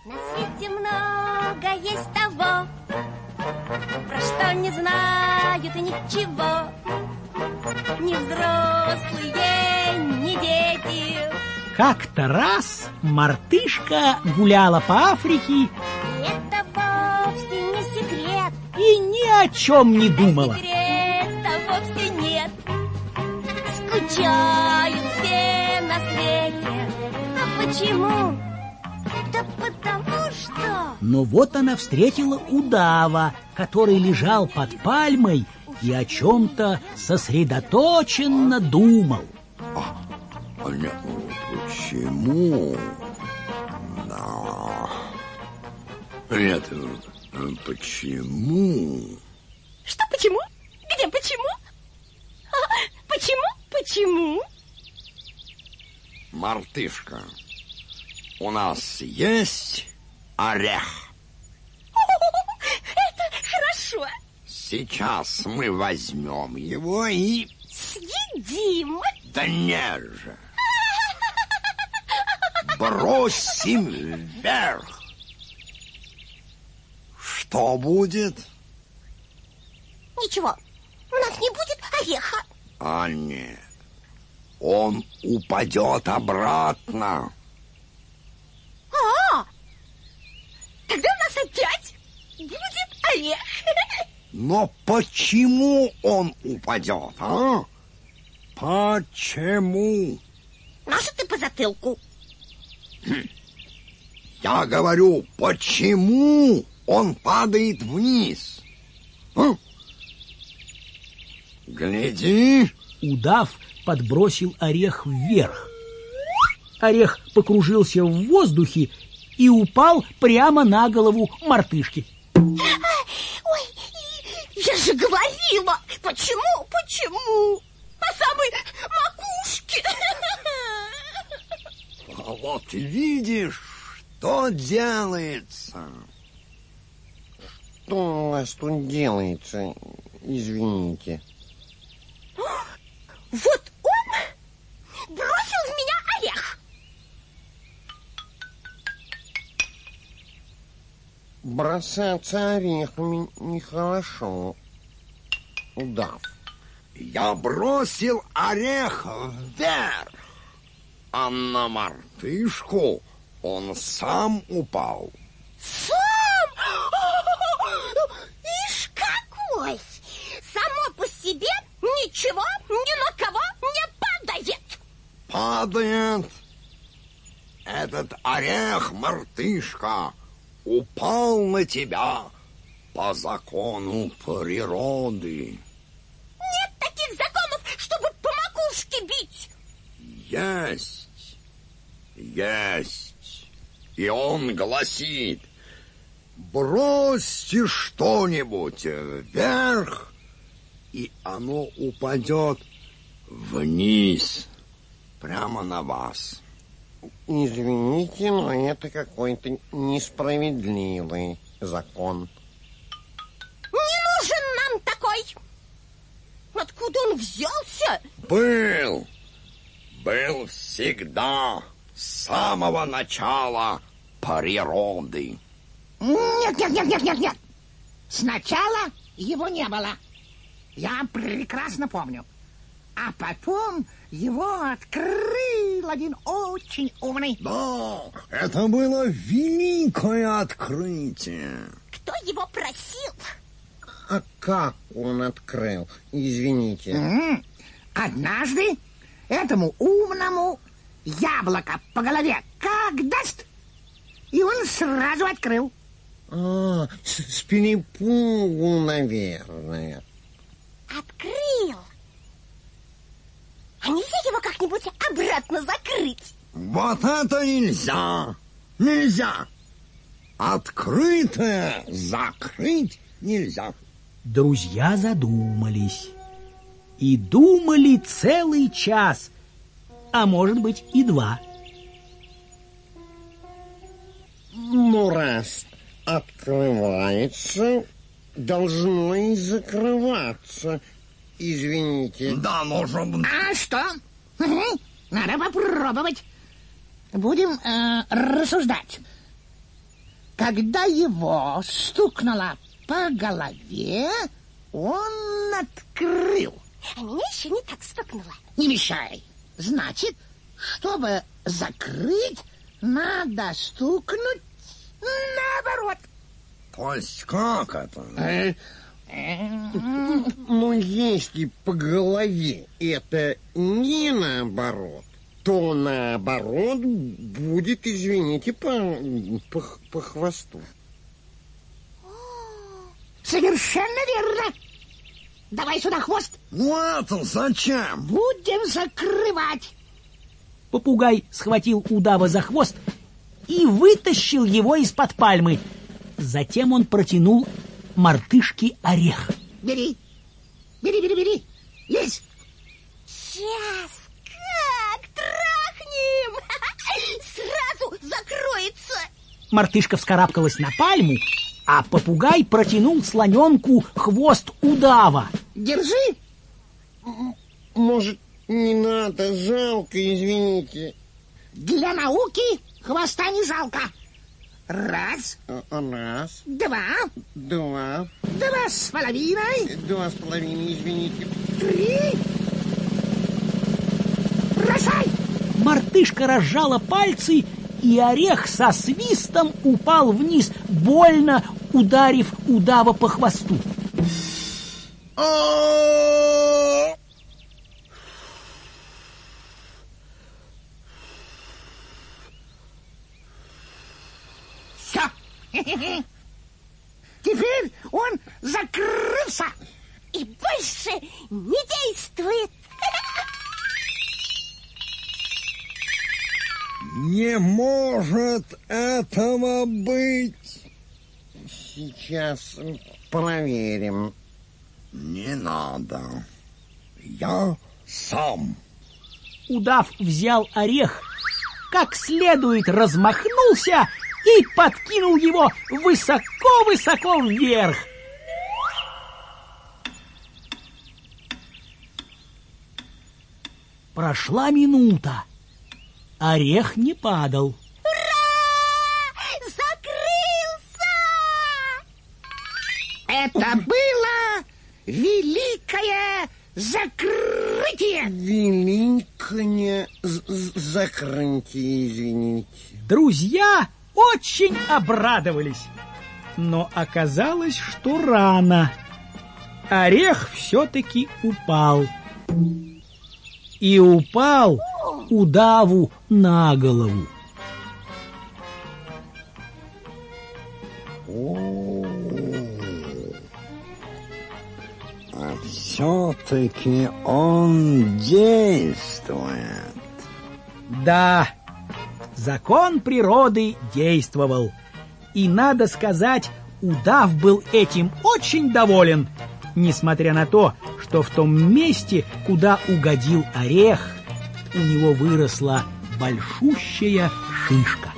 На свете много есть того, про что не знают и ничего. Ни взрослые, ни дети. Как-то раз мартышка гуляла по Африке. И это вовсе не секрет. И ни о чем не думала. Секрета вовсе нет. Скучают все на свете. А почему? Да потому что... Но вот она встретила удава, который лежал под пальмой и о чем-то сосредоточенно думал. Почему? Нет, почему? Что почему? Где почему? Почему? Мартышка, у нас есть орех? Это хорошо. Сейчас мы возьмем его и... Съедим. Да нет же. Бросим вверх. Что будет? Ничего, у нас не будет ореха. А нет, он упадет обратно. Тогда у нас опять будет орех. Но почему он упадет, а? Почему? Маша, ты по затылку. Я говорю, почему он падает вниз? Гляди. Удав подбросил орех вверх. Орех покружился в воздухе и упал прямо на голову мартышки. Ой, я же говорила. Почему? По самой макушке. А вот видишь, что делается. Что у вас тут делается? Извините. Вот он бросил в меня орех. Бросаться орехами нехорошо. Удав. Я бросил орех вверх, а на мартышку он сам упал. Сам? Ишь какой! Само по себе ничего ни на кого не падает. Падает. Этот орех, мартышка, упал на тебя по закону природы. Нет таких законов, чтобы по макушке бить. Есть. И он гласит: бросьте что-нибудь вверх, и оно упадет вниз, прямо на вас. Извините, но это какой-то несправедливый закон. Не нужен нам такой. Откуда он взялся? Был всегда, с самого начала природы. Нет. Сначала его не было. Я прекрасно помню. А потом его открыл один очень умный. Да, это было великое открытие. Кто его просил? А как он открыл? Извините. Однажды этому умному яблоко по голове как даст, и он сразу открыл. С перепугу, наверное. Открыл. А нельзя его как-нибудь обратно закрыть? Вот это нельзя. Нельзя. Открытое закрыть нельзя. Друзья задумались. И думали целый час, а может быть и 2. Ну, раз открывается, должно и закрываться. Извините. Да, нужно... А что? Надо попробовать. Будем рассуждать. когда его стукнуло по голове, он открыл. А меня еще не так стукнуло. Не мешай. Значит, чтобы закрыть, надо стукнуть наоборот. То есть как это? Но если по голове это не наоборот, то наоборот будет, извините, по хвосту. Совершенно верно. Давай сюда хвост. Ну это зачем? Будем закрывать. Попугай схватил удава за хвост и вытащил его из-под пальмы. Затем он протянул мартышке орех. Бери. Бери. Лезь. Сейчас как трахнем! Сразу закроется. Мартышка вскарабкалась на пальму, а попугай протянул слоненку хвост удава. Держи. Может, не надо, жалко, извините. Для науки хвоста не жалко. Раз, Раз, два, два, 2,5, 2,5, извините. 3. Бросай! Мартышка разжала пальцы, и орех со свистом упал вниз, больно ударив удава по хвосту. Все. Теперь он закрылся. И больше не действует. Не может этого быть. Сейчас проверим. Не надо. Я сам. Удав взял орех, как следует размахнулся и подкинул его высоко-высоко вверх. Прошла минута. Орех не падал. Ура! Закрылся! Это было великое закрытие. Великое закрытие, извините. Друзья очень обрадовались, но оказалось, что рано. Орех все-таки упал. И упал удаву на голову. А все-таки он действует. Да, закон природы действовал. И, надо сказать, удав был этим очень доволен, несмотря на то, что в том месте, куда угодил орех, у него выросла большущая шишка.